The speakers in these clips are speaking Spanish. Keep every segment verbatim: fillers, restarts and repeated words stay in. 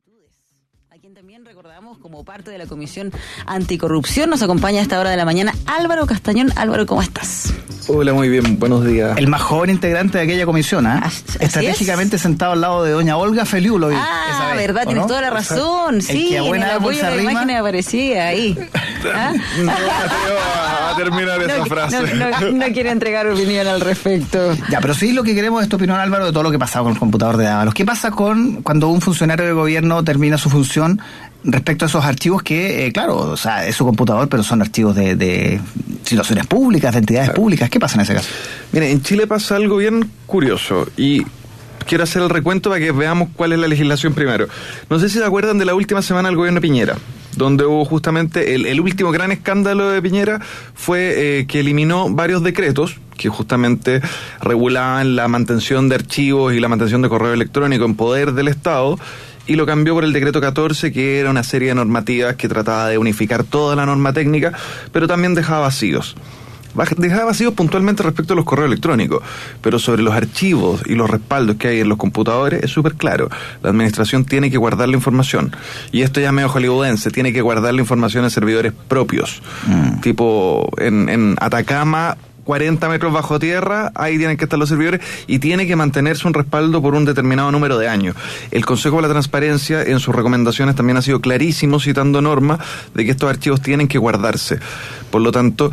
A quien también recordamos como parte de la Comisión Anticorrupción. Nos acompaña a esta hora de la mañana Álvaro Castañón. Álvaro, ¿cómo estás? Hola, muy bien, buenos días. El más joven integrante de aquella comisión, ¿eh? Estratégicamente es? sentado al lado de doña Olga Feliulo. Ah, esa vez, verdad, tienes no? toda la razón. El sí, que a buena en el apoyo de la rima. imagen aparecía ahí. ¿Ah? No me atrevo a terminar esa no, frase. No, no, no quiere entregar opinión al respecto. Ya, pero sí lo que queremos es tu opinión, Álvaro, de todo lo que pasaba con el computador de Dávalos. ¿Qué pasa con cuando un funcionario de gobierno termina su función respecto a esos archivos que, eh, claro, o sea, es su computador, pero son archivos de, de situaciones públicas, de entidades claro. públicas? ¿Qué pasa en ese caso? Mire, en Chile pasa algo bien curioso y quiero hacer el recuento para que veamos cuál es la legislación primero. No sé si se acuerdan de la última semana del gobierno de Piñera, donde hubo justamente el, el último gran escándalo de Piñera fue eh, que eliminó varios decretos que justamente regulaban la mantención de archivos y la mantención de correo electrónico en poder del Estado, y lo cambió por el decreto catorce, que era una serie de normativas que trataba de unificar toda la norma técnica, pero también dejaba vacíos. Dejaba vacíos puntualmente respecto a los correos electrónicos, pero sobre los archivos y los respaldos que hay en los computadores es súper claro. La administración tiene que guardar la información, y esto ya es medio hollywoodense, tiene que guardar la información en servidores propios, mm. tipo en, en Atacama, cuarenta metros bajo tierra, ahí tienen que estar los servidores, y tiene que mantenerse un respaldo por un determinado número de años. El Consejo de la Transparencia en sus recomendaciones también ha sido clarísimo, citando normas, de que estos archivos tienen que guardarse. Por lo tanto,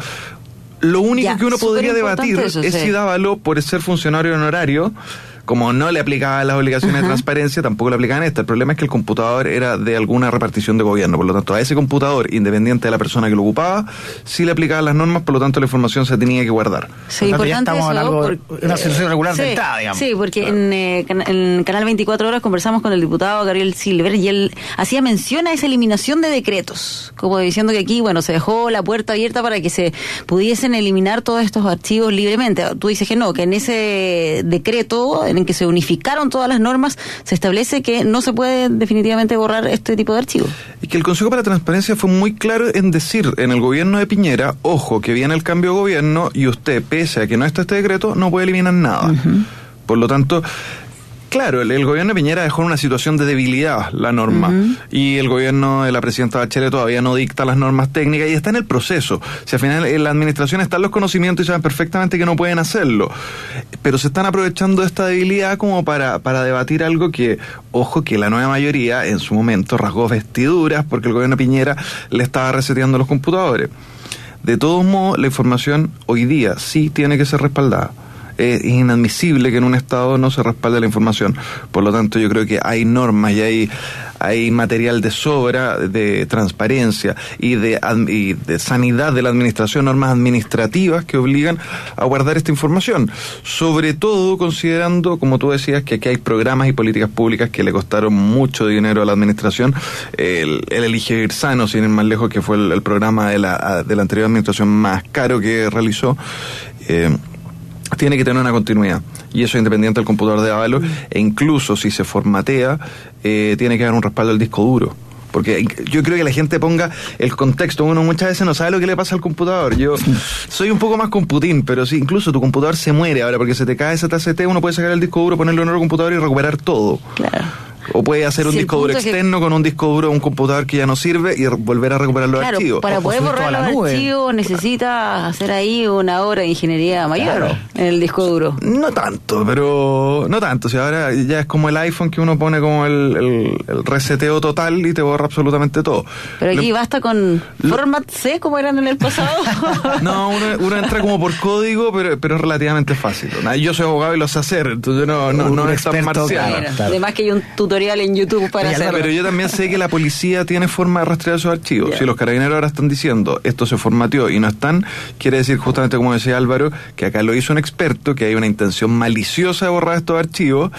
lo único ya, que uno podría debatir eso, es sí. si Dávalo, por ser funcionario honorario, como no le aplicaba las obligaciones uh-huh. de transparencia, tampoco le aplicaban esta. El problema es que el computador era de alguna repartición de gobierno, por lo tanto a ese computador, independiente de la persona que lo ocupaba, sí le aplicaban las normas, por lo tanto la información se tenía que guardar. Sí, importante ya estamos eso, en algo, porque, una situación regular sí, de entrada, digamos. Sí, porque claro. en, eh, en Canal veinticuatro Horas conversamos con el diputado Gabriel Silver, y él hacía mención a esa eliminación de decretos, como diciendo que aquí, bueno, se dejó la puerta abierta para que se pudiesen eliminar todos estos archivos libremente. Tú dices que no, que en ese decreto en que se unificaron todas las normas, se establece que no se puede definitivamente borrar este tipo de archivos. Y que el Consejo para la Transparencia fue muy claro en decir, en el gobierno de Piñera, ojo, que viene el cambio de gobierno y usted, pese a que no está este decreto, no puede eliminar nada. Uh-huh. Por lo tanto, claro, el, el gobierno de Piñera dejó en una situación de debilidad la norma, uh-huh. y el gobierno de la presidenta Bachelet todavía no dicta las normas técnicas y está en el proceso. Si al final en la administración están los conocimientos y saben perfectamente que no pueden hacerlo, pero se están aprovechando de esta debilidad como para, para debatir algo que, ojo, que la nueva mayoría en su momento rasgó vestiduras porque el gobierno de Piñera le estaba reseteando los computadores. De todos modos, la información hoy día sí tiene que ser respaldada. Es inadmisible que en un Estado no se respalde la información. Por lo tanto, yo creo que hay normas y hay, hay material de sobra de transparencia y de, y de sanidad de la administración, normas administrativas que obligan a guardar esta información. Sobre todo considerando, como tú decías, que aquí hay programas y políticas públicas que le costaron mucho dinero a la administración. El, el Elige Vivir Sano, sin ir más lejos, que fue el, el programa de la, de la anterior administración más caro que realizó, eh, tiene que tener una continuidad, y eso independiente del computador de Dávalo, e incluso si se formatea, eh, tiene que haber un respaldo del disco duro. Porque yo creo que la gente ponga el contexto. Uno muchas veces no sabe lo que le pasa al computador. Yo soy un poco más con Putin, pero sí, incluso tu computador se muere ahora porque se te cae ese T C T, uno puede sacar el disco duro, ponerlo en otro computador y recuperar todo. Claro. O puede hacer un sí, disco duro externo que... con un disco duro, un computador que ya no sirve, y volver a recuperar los claro, archivos. Para o poder borrar los nube. archivos necesita hacer ahí una obra de ingeniería mayor, claro, en el disco duro. No tanto, pero no tanto. Si ahora ya es como el iPhone, que uno pone como el, el, el reseteo total y te borra absolutamente todo. Pero aquí lo, basta con lo, Format C, como eran en el pasado. No, uno, uno entra como por código, pero, pero es relativamente fácil. Yo soy abogado y lo sé hacer, entonces no, no, no es tan marciano. Claro, claro. Además que hay un tutorial en YouTube para hacerlo. Pero yo también sé que la policía tiene forma de rastrear esos archivos. Yeah. Si los carabineros ahora están diciendo esto se formateó y no están, quiere decir, justamente como decía Álvaro, que acá lo hizo un experto, que hay una intención maliciosa de borrar estos archivos,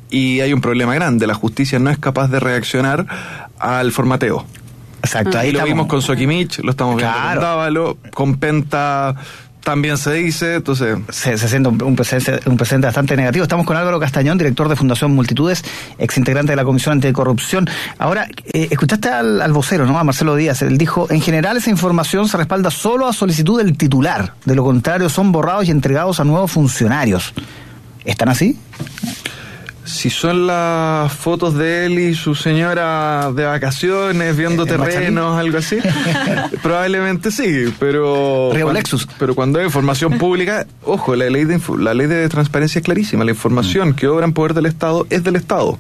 y hay un problema grande. La justicia no es capaz de reaccionar al formateo. Exacto. Ahí ahí lo estamos. vimos con Soquimich, lo estamos viendo claro. con Dávalo, con Penta también se dice, entonces... Se, se siente un, un, presente, un presente bastante negativo. Estamos con Álvaro Castañón, director de Fundación Multitudes, exintegrante de la Comisión Anticorrupción. Ahora, eh, escuchaste al, al vocero, ¿no? A Marcelo Díaz. Él dijo, en general esa información se respalda solo a solicitud del titular. De lo contrario, son borrados y entregados a nuevos funcionarios. ¿Están así? Si son las fotos de él y su señora de vacaciones, viendo terrenos, algo así, probablemente sí, pero cuando, Lexus. pero cuando hay información pública, ojo, la ley de la ley de transparencia es clarísima, la información mm. que obra en poder del Estado es del Estado.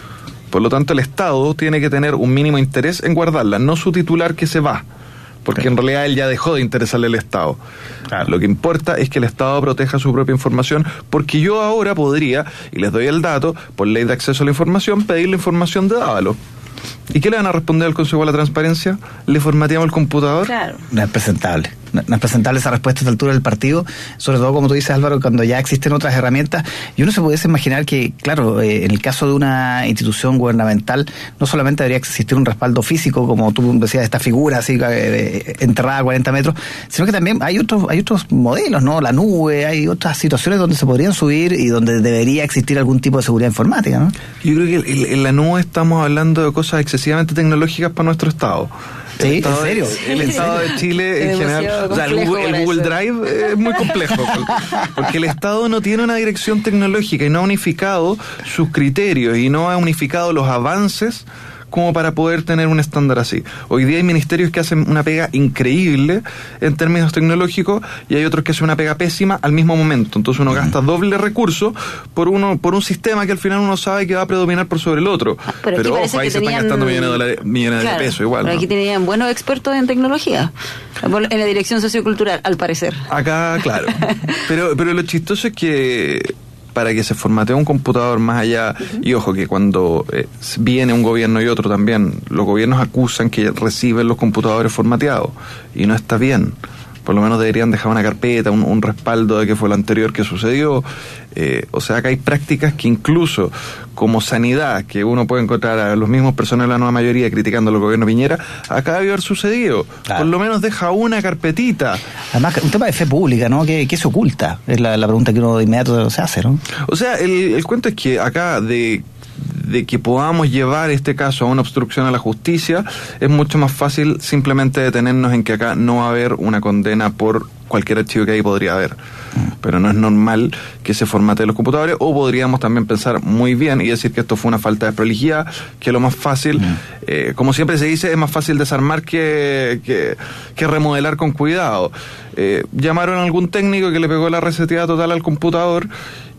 Por lo tanto, el Estado tiene que tener un mínimo interés en guardarla, no su titular que se va. Porque claro. en realidad él ya dejó de interesarle al Estado. Claro. Lo que importa es que el Estado proteja su propia información, porque yo ahora podría, y les doy el dato, por ley de acceso a la información, pedir la información de Dávalo. ¿Y qué le van a responder al Consejo de la Transparencia? ¿Le formateamos el computador? Claro. No es presentable. No es presentable esa respuesta a esta altura del partido, sobre todo, como tú dices, Álvaro, cuando ya existen otras herramientas. Y uno se pudiese imaginar que, claro, eh, en el caso de una institución gubernamental, no solamente debería existir un respaldo físico, como tú decías, esta figura así eh, enterrada a cuarenta metros, sino que también hay otros hay otros modelos, ¿no? La nube, hay otras situaciones donde se podrían subir y donde debería existir algún tipo de seguridad informática, ¿no? Yo creo que en, en la nube estamos hablando de cosas excesivamente tecnológicas para nuestro Estado. Sí, ¿en serio? De, el Estado de Chile en general, o sea, el Google, el Google Drive es muy complejo, porque el Estado no tiene una dirección tecnológica y no ha unificado sus criterios y no ha unificado los avances como para poder tener un estándar así. Hoy día hay ministerios que hacen una pega increíble en términos tecnológicos y hay otros que hacen una pega pésima al mismo momento. Entonces uno gasta doble recurso por uno por un sistema que al final uno sabe que va a predominar por sobre el otro. Ah, pero pero ojo, ahí se tenían... están gastando millones de, dólares, millones claro, de pesos igual. Pero ¿no? Aquí tenían buenos expertos en tecnología, en la dirección sociocultural, al parecer. Acá, claro. pero, pero lo chistoso es que para que se formatee un computador más allá, uh-huh. y ojo que cuando eh, viene un gobierno y otro también, los gobiernos acusan que reciben los computadores formateados y no está bien. Por lo menos deberían dejar una carpeta, un, un respaldo de que fue lo anterior que sucedió. Eh, o sea, que hay prácticas que incluso como sanidad, que uno puede encontrar a los mismos personas de la nueva mayoría criticando al gobierno Piñera, acá debe haber sucedido. Claro. Por lo menos deja una carpetita. Además, un tema de fe pública, ¿no? ¿Qué, qué se oculta? Es la, la pregunta que uno de inmediato se hace, ¿no? O sea, el, el cuento es que acá de... de que podamos llevar este caso a una obstrucción a la justicia, es mucho más fácil simplemente detenernos en que acá no va a haber una condena por cualquier archivo que ahí podría haber. Pero no es normal que se formateen los computadores, o podríamos también pensar muy bien y decir que esto fue una falta de prolijidad, que lo más fácil, eh, como siempre se dice, es más fácil desarmar que, que, que remodelar con cuidado. Eh, llamaron a algún técnico que le pegó la reseteada total al computador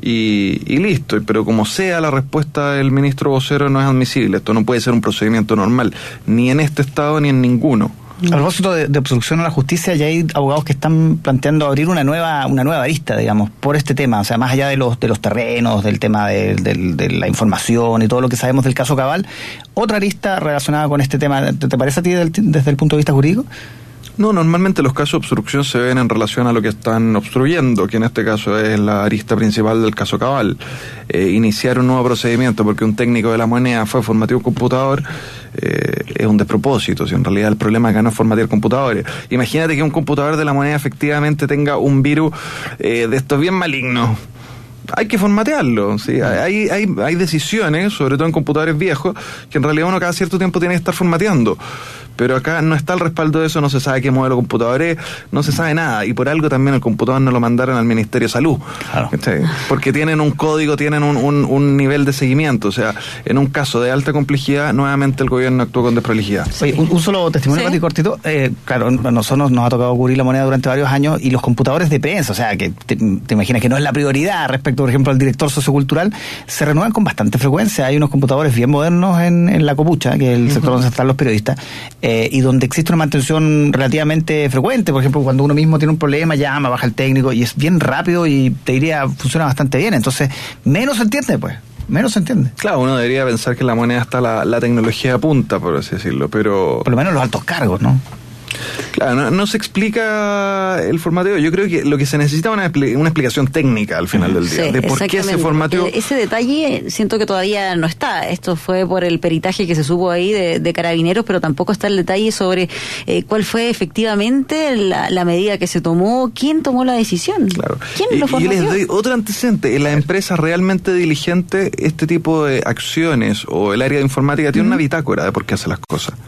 y, y listo, pero como sea, la respuesta del ministro vocero no es admisible. Esto no puede ser un procedimiento normal, ni en este estado ni en ninguno. A propósito de, de obstrucción a la justicia, ya hay abogados que están planteando abrir una nueva una nueva arista, digamos, por este tema, o sea, más allá de los de los terrenos, del tema de, de, de la información y todo lo que sabemos del caso Cabal, otra arista relacionada con este tema. ¿Te, te parece a ti del, desde el punto de vista jurídico? No, normalmente los casos de obstrucción se ven en relación a lo que están obstruyendo, que en este caso es la arista principal del caso Cabal. Eh, iniciar un nuevo procedimiento porque un técnico de la moneda fue a formatear un computador eh, es un despropósito, si en realidad el problema acá no es formatear computadores. Imagínate que un computador de la moneda efectivamente tenga un virus eh, de estos bien malignos. Hay que formatearlo, ¿sí? Hay, hay, hay decisiones, sobre todo en computadores viejos, que en realidad uno cada cierto tiempo tiene que estar formateando. Pero acá no está el respaldo de eso, no se sabe qué modelo de computador es, no se sabe nada. Y por algo también el computador no lo mandaron al Ministerio de Salud. Claro. Porque tienen un código, tienen un, un, un nivel de seguimiento. O sea, en un caso de alta complejidad, nuevamente el gobierno actuó con desprolijidad. Oye, un, un solo testimonio, ¿sí? cortito. Eh, claro, a nosotros nos ha tocado cubrir la moneda durante varios años y los computadores de prensa, o sea, que te, te imaginas que no es la prioridad respecto, por ejemplo, al director sociocultural, se renuevan con bastante frecuencia. Hay unos computadores bien modernos en, en la Copucha, que es el sector uh-huh. donde están los periodistas, eh, y donde existe una mantención relativamente frecuente. Por ejemplo, cuando uno mismo tiene un problema, llama, baja el técnico y es bien rápido y te diría, funciona bastante bien. Entonces, menos se entiende, pues. Menos se entiende. Claro, uno debería pensar que en la moneda está la, la tecnología de punta, por así decirlo, pero... Por lo menos los altos cargos, ¿no? Claro, no, no se explica el formateo. Yo creo que lo que se necesita es una, una explicación técnica al final del día, sí, de por qué se formateó. Ese detalle siento que todavía no está. Esto fue por el peritaje que se supo ahí de, de Carabineros, pero tampoco está el detalle sobre eh, cuál fue efectivamente la, la medida que se tomó, quién tomó la decisión. Claro. ¿Quién y, lo formateó? Y les doy otro antecedente. En la empresa realmente diligente, este tipo de acciones o el área de informática tiene uh-huh. una bitácora de por qué hace las cosas.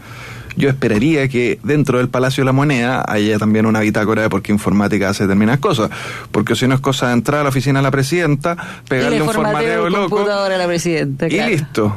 yo esperaría que dentro del Palacio de la Moneda haya también una bitácora de por qué informática hace determinadas cosas, porque si no es cosa de entrar a la oficina de la presidenta, pegarle un formateo loco a la presidenta, claro. Y listo.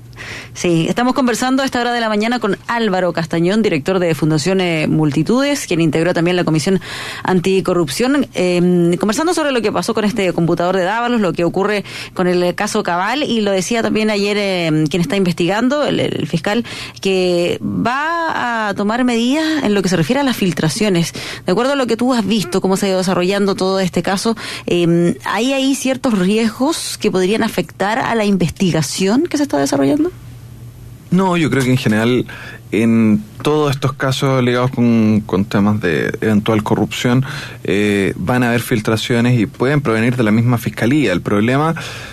Sí, estamos conversando a esta hora de la mañana con Álvaro Castañón, director de Fundación eh, Multitudes, quien integró también la Comisión Anticorrupción, eh, conversando sobre lo que pasó con este computador de Dávalos, lo que ocurre con el caso Cabal, y lo decía también ayer eh, quien está investigando, el, el fiscal, que va a tomar medidas en lo que se refiere a las filtraciones. De acuerdo a lo que tú has visto, cómo se ha ido desarrollando todo este caso, eh, ¿hay ahí ciertos riesgos que podrían afectar a la investigación que se está desarrollando? No, yo creo que en general en todos estos casos ligados con, con temas de eventual corrupción eh, van a haber filtraciones y pueden provenir de la misma fiscalía. El problema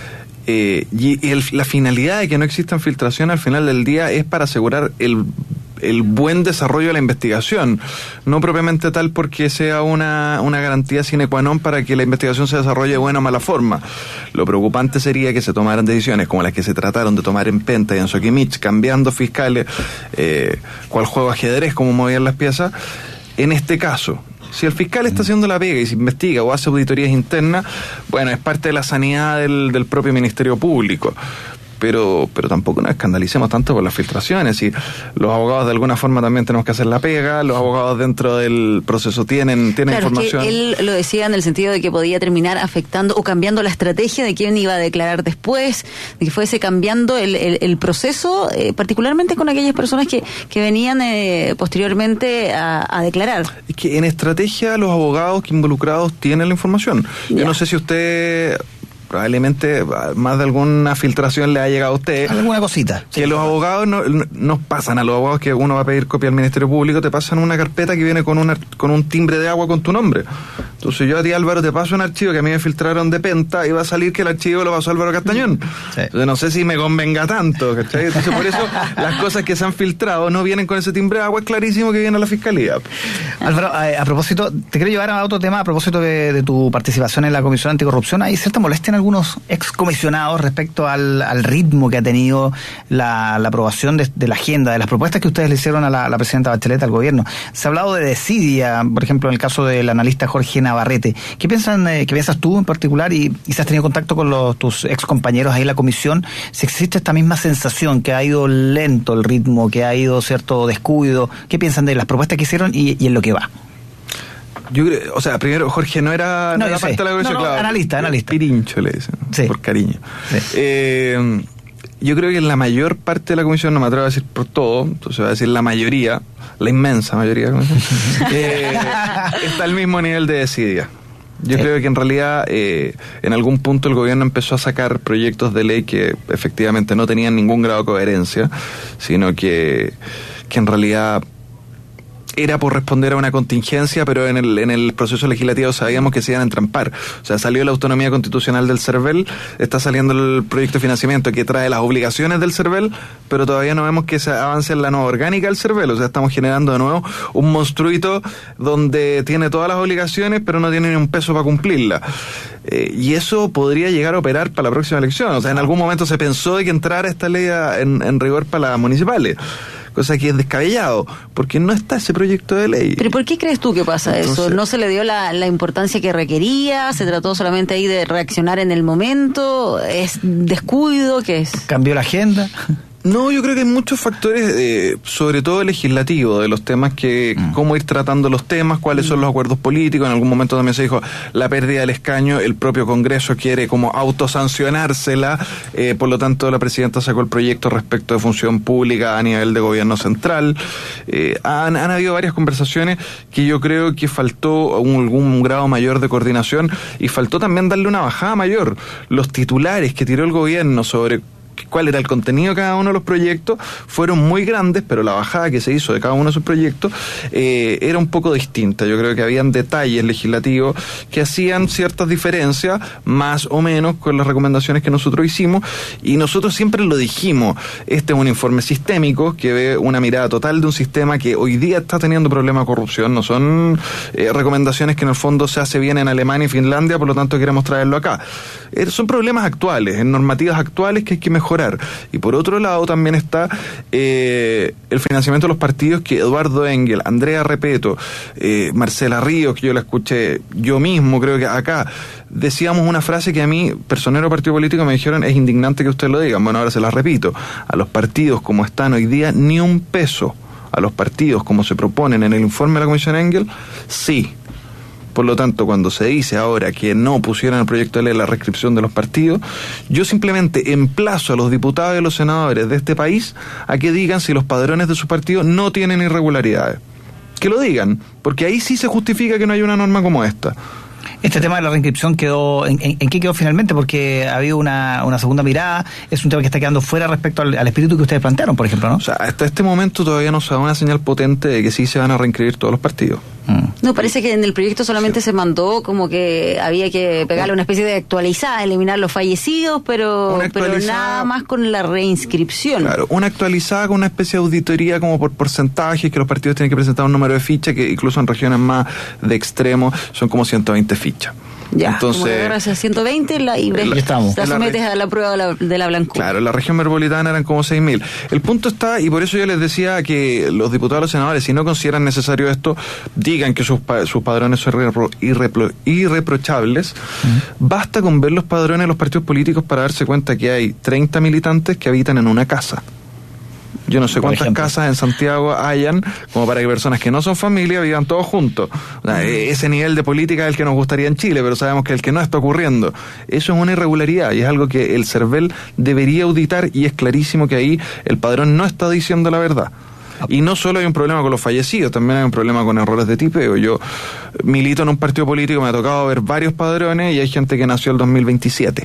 eh, y el, la finalidad de que no existan filtraciones al final del día es para asegurar el el buen desarrollo de la investigación, no propiamente tal porque sea una, una garantía sine qua non para que la investigación se desarrolle de buena o mala forma. Lo preocupante sería que se tomaran decisiones como las que se trataron de tomar en Penta y en Soquimich, cambiando fiscales, eh, cual juego de ajedrez, como movían las piezas. En este caso, si el fiscal está haciendo la pega y se investiga o hace auditorías internas, bueno, es parte de la sanidad del, del propio Ministerio Público. Pero, pero tampoco nos escandalicemos tanto por las filtraciones. Y los abogados de alguna forma también tenemos que hacer la pega, los abogados dentro del proceso tienen, tienen claro, información. Es que él lo decía en el sentido de que podía terminar afectando o cambiando la estrategia de quién iba a declarar después, de que fuese cambiando el, el, el proceso, eh, particularmente con aquellas personas que, que venían eh, posteriormente a, a declarar. Es que en estrategia los abogados que involucrados tienen la información. Yo ya. no sé si usted... probablemente más de alguna filtración le ha llegado a usted. Alguna cosita. Que sí, los claro. abogados no, no, nos pasan a los abogados que uno va a pedir copia al Ministerio Público, te pasan una carpeta que viene con una con un timbre de agua con tu nombre. Entonces yo a ti, Álvaro, te paso un archivo que a mí me filtraron de Penta y va a salir que el archivo lo pasó Álvaro Castañón. Sí. Entonces no sé si me convenga tanto, ¿cachai? Entonces por eso las cosas que se han filtrado no vienen con ese timbre de agua, es clarísimo que viene a la Fiscalía. Álvaro, a, a propósito, te quiero llevar a otro tema, a propósito de, de tu participación en la Comisión Anticorrupción. ¿Hay cierta molestia en algunos excomisionados respecto al, al ritmo que ha tenido la, la aprobación de, de la agenda, de las propuestas que ustedes le hicieron a la, a la presidenta Bachelet, al gobierno? Se ha hablado de desidia, por ejemplo, en el caso del analista Jorge Navarrete. ¿Qué piensan, eh, qué piensas tú en particular y, y si has tenido contacto con los, tus excompañeros ahí en la comisión? Si existe esta misma sensación que ha ido lento el ritmo, que ha ido cierto descuido, ¿qué piensan de las propuestas que hicieron y, y en lo que va? Yo creo, o sea, primero Jorge no era, no, no era parte de la comisión, no, no, claro. Analista, analista. Pirincho le dicen, sí. Por cariño. Sí. Eh, yo creo que en la mayor parte de la comisión, no me atrevo a decir por todo, entonces voy a decir la mayoría, la inmensa mayoría, eh, está al mismo nivel de desidia. Yo sí. creo que en realidad eh, en algún punto el gobierno empezó a sacar proyectos de ley que efectivamente no tenían ningún grado de coherencia, sino que, que en realidad era por responder a una contingencia, pero en el en el proceso legislativo sabíamos que se iban a entrampar. O sea, salió la autonomía constitucional del CERVEL, está saliendo el proyecto de financiamiento que trae las obligaciones del CERVEL, pero todavía no vemos que se avance en la nueva orgánica del CERVEL. O sea, estamos generando de nuevo un monstruito donde tiene todas las obligaciones, pero no tiene ni un peso para cumplirla. Eh, y eso podría llegar a operar para la próxima elección. O sea, en algún momento se pensó de que entrara esta ley a, en, en rigor para las municipales. Cosa que es descabellado, porque no está ese proyecto de ley. ¿Pero por qué crees tú que pasa Entonces, eso? ¿No se le dio la, la importancia que requería? ¿Se trató solamente ahí de reaccionar en el momento? ¿Es descuido? ¿Qué es? ¿Cambió la agenda? No, yo creo que hay muchos factores, eh, sobre todo legislativo, de los temas que, mm. cómo ir tratando los temas, cuáles mm. son los acuerdos políticos. En algún momento también se dijo la pérdida del escaño, el propio Congreso quiere como autosancionársela, eh, por lo tanto la presidenta sacó el proyecto respecto de función pública a nivel de gobierno central. Eh, han, han habido varias conversaciones que yo creo que faltó un, algún grado mayor de coordinación y faltó también darle una bajada mayor. Los titulares que tiró el gobierno sobre cuál era el contenido de cada uno de los proyectos fueron muy grandes, pero la bajada que se hizo de cada uno de sus proyectos eh, era un poco distinta. Yo creo que habían detalles legislativos que hacían ciertas diferencias, más o menos, con las recomendaciones que nosotros hicimos, y nosotros siempre lo dijimos, este es un informe sistémico que ve una mirada total de un sistema que hoy día está teniendo problemas de corrupción, no son eh, recomendaciones que en el fondo se hace bien en Alemania y Finlandia, por lo tanto queremos traerlo acá. Eh, son problemas actuales, en normativas actuales que hay que mejorar. mejorar. Y por otro lado también está eh, el financiamiento de los partidos que Eduardo Engel, Andrea Repeto, eh, Marcela Ríos, que yo la escuché yo mismo, creo que acá, decíamos una frase que a mí, personero partido político, me dijeron, es indignante que ustedes lo digan. Bueno, ahora se la repito. A los partidos como están hoy día, ni un peso. A los partidos como se proponen en el informe de la Comisión Engel, sí. Por lo tanto, cuando se dice ahora que no pusieran el proyecto de ley la restricción de los partidos, yo simplemente emplazo a los diputados y a los senadores de este país a que digan si los padrones de sus partidos no tienen irregularidades. Que lo digan, porque ahí sí se justifica que no haya una norma como esta. Este tema de la reinscripción quedó, ¿en, en, en qué quedó finalmente? Porque ha habido una, una segunda mirada, es un tema que está quedando fuera respecto al, al espíritu que ustedes plantearon, por ejemplo, ¿no? O sea, hasta este momento todavía no se da una señal potente de que sí se van a reinscribir todos los partidos. Mm. No, parece que en el proyecto solamente sí se mandó como que había que pegarle una especie de actualizada, eliminar los fallecidos, pero, pero nada más con la reinscripción. Claro, una actualizada con una especie de auditoría como por porcentajes, que los partidos tienen que presentar un número de fichas, que incluso en regiones más de extremo son como ciento veinte fichas. Ya, entonces, como agarras a ciento veinte la, y ves, estamos. la sometes a la prueba de la, de la blancura. Claro, la región metropolitana eran como seis mil. El punto está, y por eso yo les decía que los diputados y los senadores, si no consideran necesario esto, digan que sus, sus padrones son irrepro, irrepro, irreprochables. Uh-huh. Basta con ver los padrones de los partidos políticos para darse cuenta que hay treinta militantes que habitan en una casa. Yo no sé Por cuántas ejemplo. casas en Santiago hayan como para que personas que no son familia vivan todos juntos. O sea, ese nivel de política es el que nos gustaría en Chile, pero sabemos que el que no está ocurriendo. Eso es una irregularidad y es algo que el CERVEL debería auditar, y es clarísimo que ahí el padrón no está diciendo la verdad. Y no solo hay un problema con los fallecidos, también hay un problema con errores de tipeo. Yo milito en un partido político, me ha tocado ver varios padrones y hay gente que nació el dos mil veintisiete.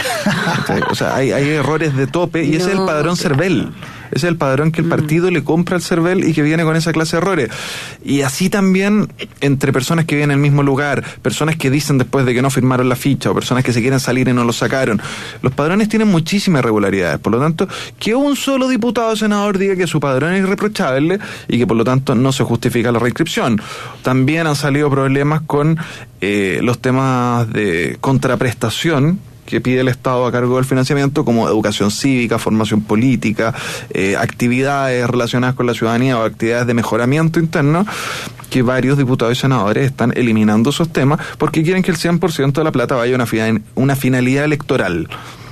O sea, hay, hay errores de tope y no, ese es el padrón CERVEL. Ese es el padrón que el partido mm. le compra al CERVEL y que viene con esa clase de errores. Y así también entre personas que viven en el mismo lugar, personas que dicen después de que no firmaron la ficha, o personas que se quieren salir y no lo sacaron. Los padrones tienen muchísimas irregularidades. Por lo tanto, que un solo diputado o senador diga que su padrón es irreprochable y que por lo tanto no se justifica la reinscripción. También han salido problemas con eh, los temas de contraprestación que pide el Estado a cargo del financiamiento, como educación cívica, formación política, eh, actividades relacionadas con la ciudadanía o actividades de mejoramiento interno, que varios diputados y senadores están eliminando esos temas porque quieren que el cien por ciento de la plata vaya a una, fina- una finalidad electoral.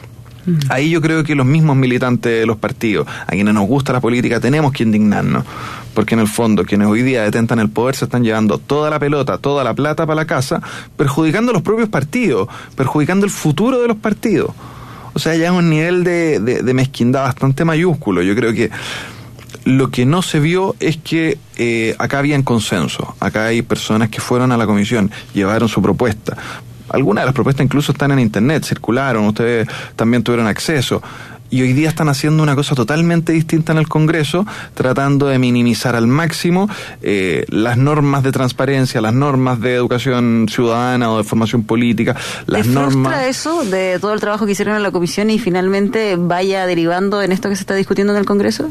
Ahí yo creo que los mismos militantes de los partidos, a quienes nos gusta la política, tenemos que indignarnos, porque en el fondo quienes hoy día detentan el poder se están llevando toda la pelota, toda la plata para la casa, perjudicando a los propios partidos, perjudicando el futuro de los partidos. O sea, ya es un nivel de, de, de mezquindad bastante mayúsculo. Yo creo que lo que no se vio es que eh, acá había consenso, acá hay personas que fueron a la comisión, llevaron su propuesta. Algunas de las propuestas incluso están en internet, circularon, ustedes también tuvieron acceso. Y hoy día están haciendo una cosa totalmente distinta en el Congreso, tratando de minimizar al máximo eh, las normas de transparencia, las normas de educación ciudadana o de formación política, las ¿Te normas... frustra eso de todo el trabajo que hicieron en la comisión y finalmente vaya derivando en esto que se está discutiendo en el Congreso?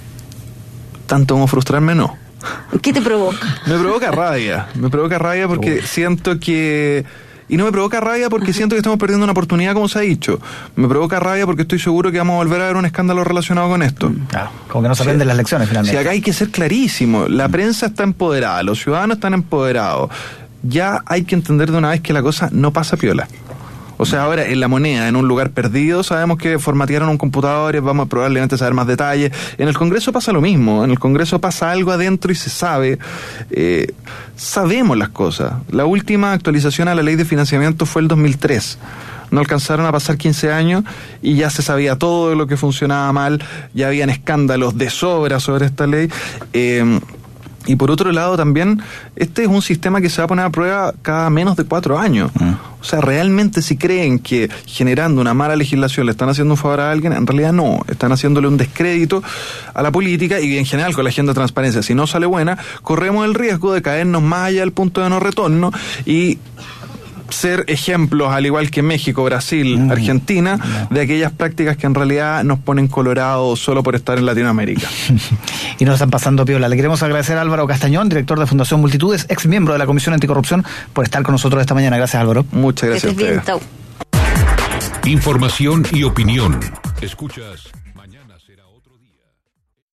Tanto como frustrarme, no. ¿Qué te provoca? Me provoca rabia, me provoca rabia porque Uf. siento que... Y no me provoca rabia porque siento que estamos perdiendo una oportunidad, como se ha dicho. Me provoca rabia porque estoy seguro que vamos a volver a ver un escándalo relacionado con esto. Claro, como que no se aprenden sí. las lecciones finalmente. Si acá hay que ser clarísimo, la prensa está empoderada, los ciudadanos están empoderados. Ya hay que entender de una vez que la cosa no pasa piola. O sea, ahora en La Moneda, en un lugar perdido, sabemos que formatearon un computador y vamos a probablemente saber más detalles. En el Congreso pasa lo mismo, en el Congreso pasa algo adentro y se sabe. Eh, sabemos las cosas. La última actualización a la ley de financiamiento fue el dos mil tres. No alcanzaron a pasar quince años y ya se sabía todo de lo que funcionaba mal, ya habían escándalos de sobra sobre esta ley. Eh, Y por otro lado también, este es un sistema que se va a poner a prueba cada menos de cuatro años. Mm. O sea, realmente si creen que generando una mala legislación le están haciendo un favor a alguien, en realidad no, están haciéndole un descrédito a la política y en general con la agenda de transparencia. Si no sale buena, corremos el riesgo de caernos más allá del punto de no retorno y ser ejemplos, al igual que México, Brasil, mm. Argentina, no. de aquellas prácticas que en realidad nos ponen colorados solo por estar en Latinoamérica. Y nos están pasando piola. Le queremos agradecer a Álvaro Castañón, director de Fundación Multitudes, ex miembro de la Comisión Anticorrupción, por estar con nosotros esta mañana. Gracias, Álvaro. Muchas gracias a ustedes. Bien, información y opinión. Escuchas